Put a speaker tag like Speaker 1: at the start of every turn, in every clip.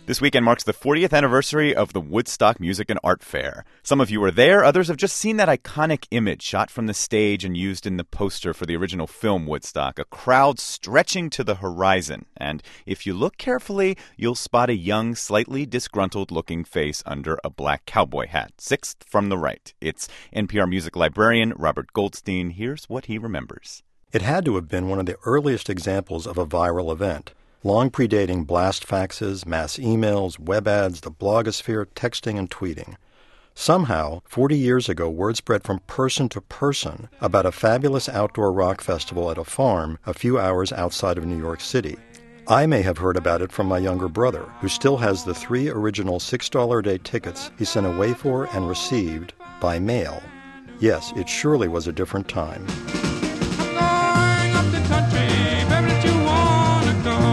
Speaker 1: This weekend marks the 40th anniversary of the Woodstock Music and Art Fair. Some of you were there, others have just seen that iconic image shot from the stage and used in the poster for the original film Woodstock, a crowd stretching to the horizon. And if you look carefully, you'll spot a young, slightly disgruntled-looking face under a black cowboy hat, sixth from the right. It's NPR music librarian Robert Goldstein. Here's what he remembers.
Speaker 2: It had to have been one of the earliest examples of a viral event. Long predating blast faxes, mass emails, web ads, the blogosphere, texting, and tweeting. Somehow, 40 years ago, word spread from person to person about a fabulous outdoor rock festival at a farm a few hours outside of New York City. I may have heard about it from my younger brother, who still has the 3 original $6 a day tickets he sent away for and received by mail. Yes, it surely was a different time.
Speaker 3: I'm going up the country, where did you want to go?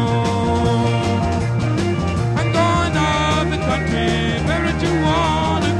Speaker 3: I'm going up the country, where did you want to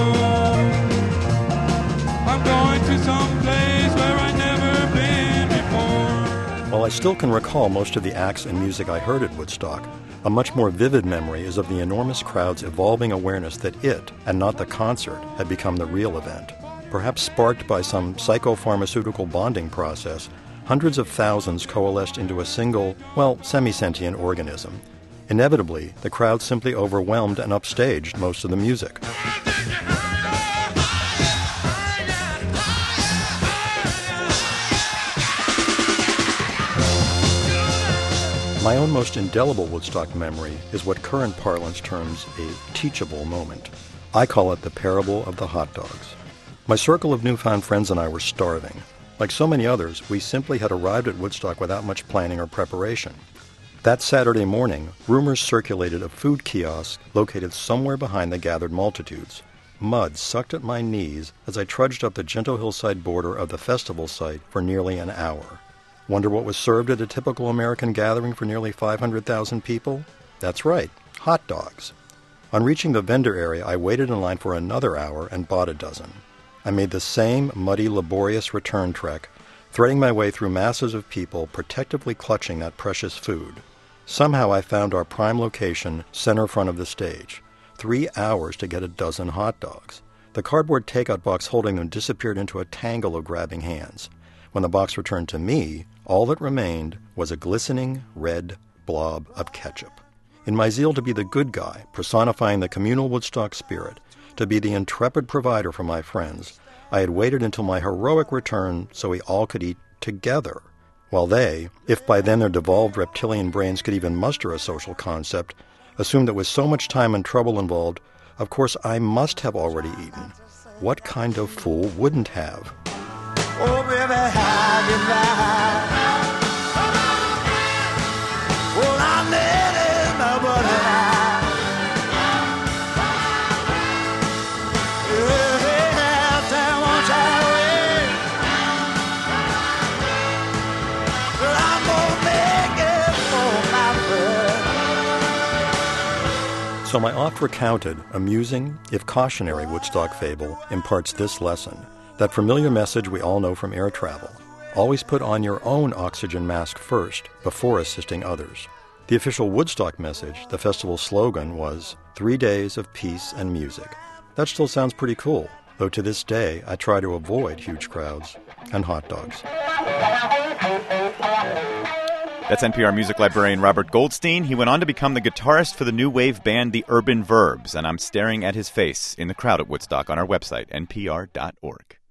Speaker 3: go? I'm going to some place where I've never been before.
Speaker 2: While I still can recall most of the acts and music I heard at Woodstock, a much more vivid memory is of the enormous crowd's evolving awareness that it, and not the concert, had become the real event. Perhaps sparked by some psychopharmaceutical bonding process, hundreds of thousands coalesced into a single, semi-sentient organism. Inevitably, the crowd simply overwhelmed and upstaged most of the music. My own most indelible Woodstock memory is what current parlance terms a teachable moment. I call it the parable of the hot dogs. My circle of newfound friends and I were starving. Like so many others, we simply had arrived at Woodstock without much planning or preparation. That Saturday morning, rumors circulated of food kiosks located somewhere behind the gathered multitudes. Mud sucked at my knees as I trudged up the gentle hillside border of the festival site for nearly an hour. Wonder what was served at a typical American gathering for nearly 500,000 people? That's right, hot dogs. On reaching the vendor area, I waited in line for another hour and bought a dozen. I made the same muddy, laborious return trek, threading my way through masses of people protectively clutching that precious food. Somehow I found our prime location, center front of the stage. 3 hours to get a dozen hot dogs. The cardboard takeout box holding them disappeared into a tangle of grabbing hands. When the box returned to me, all that remained was a glistening red blob of ketchup. In my zeal to be the good guy, personifying the communal Woodstock spirit, to be the intrepid provider for my friends, I had waited until my heroic return so we all could eat together, while they, if by then their devolved reptilian brains could even muster a social concept, assumed that with so much time and trouble involved, of course I must have already eaten. What kind of fool wouldn't have?
Speaker 4: Oh, baby, how did I? Well, I needed nobody.
Speaker 2: So my oft-recounted, amusing, if cautionary Woodstock fable imparts this lesson, that familiar message we all know from air travel. Always put on your own oxygen mask first, before assisting others. The official Woodstock message, the festival slogan, was 3 days of peace and music. That still sounds pretty cool, though to this day I try to avoid huge crowds and hot dogs.
Speaker 1: That's NPR music librarian Robert Goldstein. He went on to become the guitarist for the new wave band The Urban Verbs, and I'm staring at his face in the crowd at Woodstock on our website, npr.org.